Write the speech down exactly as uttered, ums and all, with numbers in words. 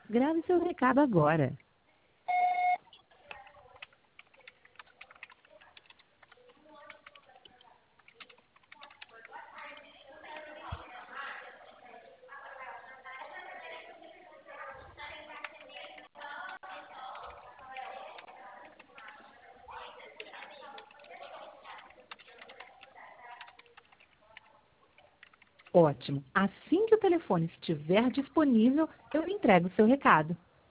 Grave seu recado agora. Ótimo. Assim que o telefone estiver disponível, eu entrego o seu recado.